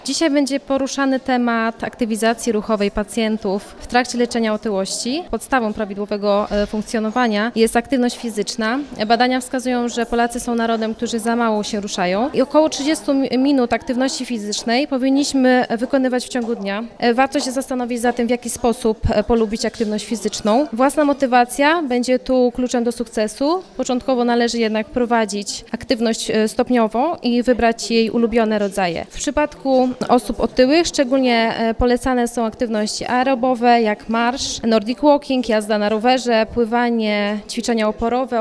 Dzisiaj będzie poruszany temat aktywizacji ruchowej pacjentów w trakcie leczenia otyłości. Podstawą prawidłowego funkcjonowania jest aktywność fizyczna. Badania wskazują, że Polacy są narodem, którzy za mało się ruszają i około 30 minut aktywności fizycznej powinniśmy wykonywać w ciągu dnia. Warto się zastanowić zatem, w jaki sposób polubić aktywność fizyczną. Własna motywacja będzie tu kluczem do sukcesu. Początkowo należy jednak prowadzić aktywność stopniowo i wybrać jej ulubione rodzaje. W przypadku osób otyłych szczególnie polecane są aktywności aerobowe, jak marsz, nordic walking, jazda na rowerze, pływanie, ćwiczenia oporowe